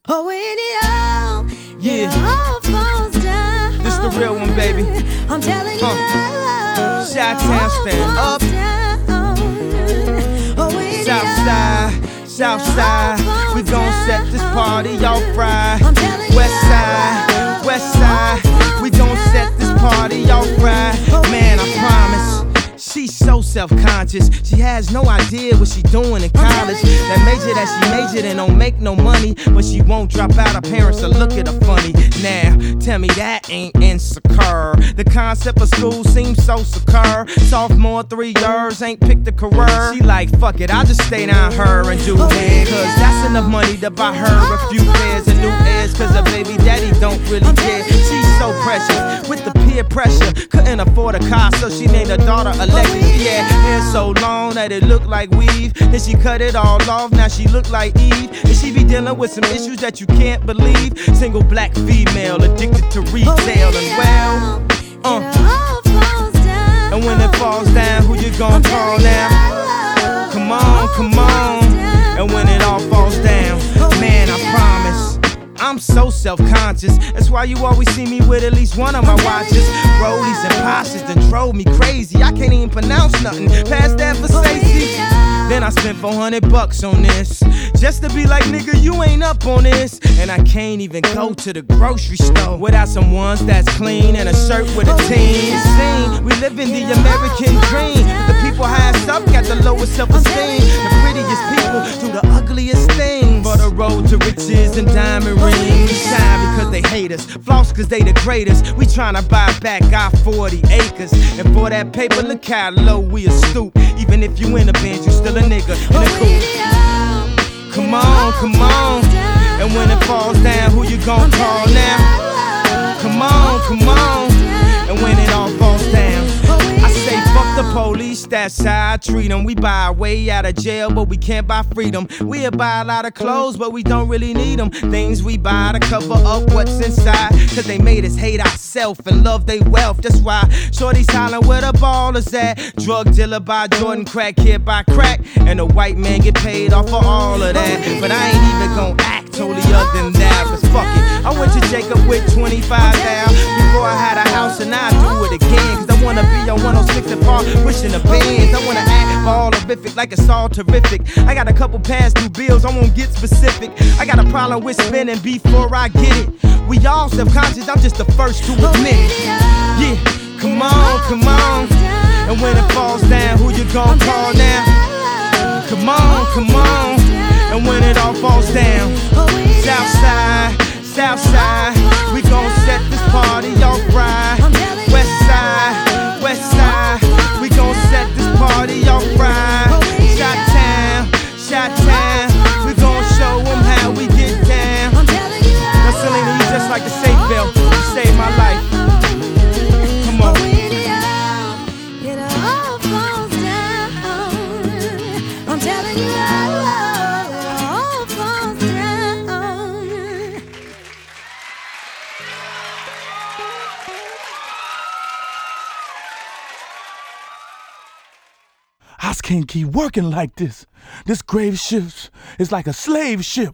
Oh, when it all, Yeah. it all falls down. This the real one, baby. I'm telling you, Chi-Town stand up. Oh, when it Southside, Southside, we gon' set this party off right. I'm telling you, Westside, we gon' set this party off right. Man, I promise. She's so self-conscious, she has no idea what she doing in college. That major that she majored in don't make no money, but she won't drop out, her parents will look at her funny. Now, tell me that ain't insecure. The concept of school seems so secure. Sophomore 3 years, ain't picked a career. She like, fuck it, I'll just stay down her and do it, cause that's enough money to buy her a few pairs of new ears, cause her baby daddy don't really care. She's so precious, with the peer pressure, couldn't afford a car, so she named her daughter Alexis. She had hair so long that it looked like weave. Then she cut it all off, now she look like Eve. And she be dealing with some issues that you can't believe. Single black female, addicted to retail and well. And when it falls down, who you gon' call now? Come on, come on. And when it all falls down, man, I promise I'm so self-conscious. That's why you always see me with at least one of my watches. Rollies and Poshas done drove me crazy. I can't even pronounce nothing past that for Stacey. Then I spent $400 on this, just to be like, nigga, you ain't up on this. And I can't even go to the grocery store without some ones that's clean and a shirt with a team. Scene, we live in the American dream. The people highest up got the lowest self-esteem. The prettiest people do the ugliest things. For the road to riches and diamond rings. Shine because they hate us, floss cause they the greatest. We tryna buy back our 40 acres. And for that paper, look how low we a stoop. Even if you in a Benz, you still a nigga in a coupe. Come on, come on. And when it falls down, who you gon' call now? Come on, come on. And when it all falls down, I say fuck the police, that's how I treat them. We buy our way out of jail, but we can't buy freedom. We'll buy a lot of clothes, but we don't really need them. Things we buy to cover up what's inside, cause they made us hate ourselves and love they wealth. That's why shorty's hollering where the ballers at. Drug dealer buy Jordan, crack kid buy crack, and the white man get paid off for all of that. But I ain't even gon' act totally other than that, cause fuck it, I went to Jacob with 25 down before I had a house, and I do it again, cause I wanna be on 106 and Park, pushing the bands. I wanna act all horrific like it's all terrific. I got a couple past due bills, I won't get specific. I got a problem with spending before I get it. We all self-conscious, I'm just the first to admit it. Yeah, come on, come on. And when it falls down, who you gon' call now? Come on, come on. And when it all falls down, Southside, Southside, we gon' set this party off right. Westside, Westside, we gon' set this party off right. Chi-Town, Chi-Town, we gon' show them how we get down. Now Selena, you just like the safe belt, you saved my life. Come on. I'm telling you, it all falls down. I can't keep working like this. This grave ship is like a slave ship.